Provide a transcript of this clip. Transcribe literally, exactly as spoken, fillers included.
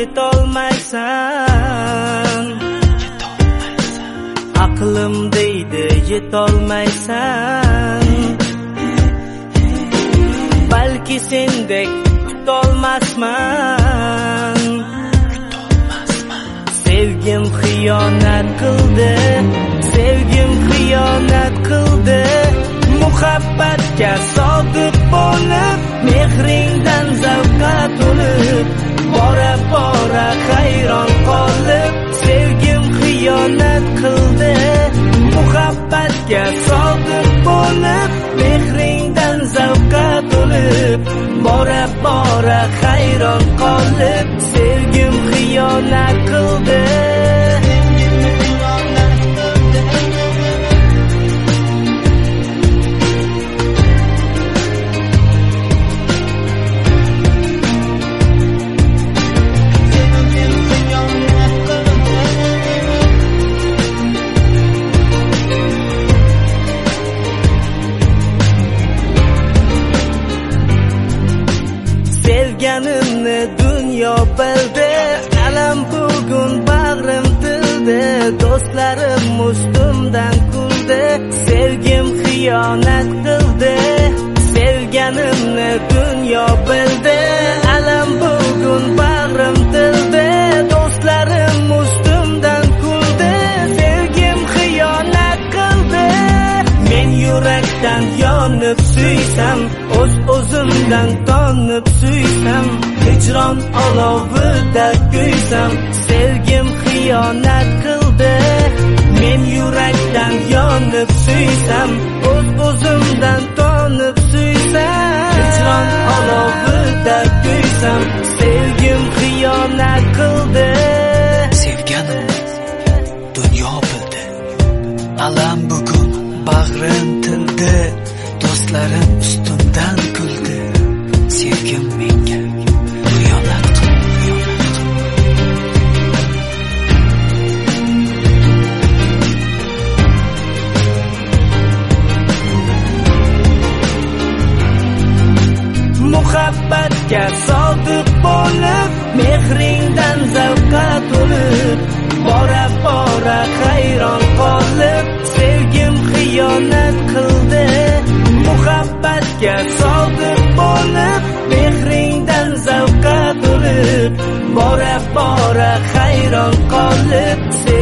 yetolmaysan, aqlim deydi yetolmaysan. Balki sendek tutolmasman, sevgim xiyonat qildi, sevgim xiyonat qildi. Muhabbatga sodiq bo'lib, mehringdan zavqqa to'lib, bora bora hayron qolib, sevgim xiyonat qildi. Muhabbatga sodiq bo'lib, mehringdan zavqqa to'lib, bora bora hayron qolib, sevgim xiyonat qildi. Sevganimni dunyo bildi, alam bugun bag'rim tildi, do'stlarim ustimdan kuldi, sevgim xiyonat qildi. Sevganimni dunyo bildi, alam bugun bag'rim tildi, do'stlarim ustimdan kuldi, sevgim xiyonat qildi. Men yurakdan yonib suysam, o'z o'zimdan tonib suysam, hijron olovida kuysam, sevgim xiyonat qildi. Men yurakdan yonib suysam, o'z o'zimdan tonib suysam, hijron olovida kuysam, sevgim xiyonat qildi. Sevganim dunyo bildi, alam bugun bag'rim tildi, do'stlarim ustimdan kuldi, sevgim menga xiyonat qildi. Muhabbatga sodiq bo'lib, mehringdan zavqqa to'lib, bora bora hayron qolib, sevgim xiyonat qildi. Muhabbatga sodiq bo'lib, mehringdan zavqqa to'lib, bora bora hayron qolib,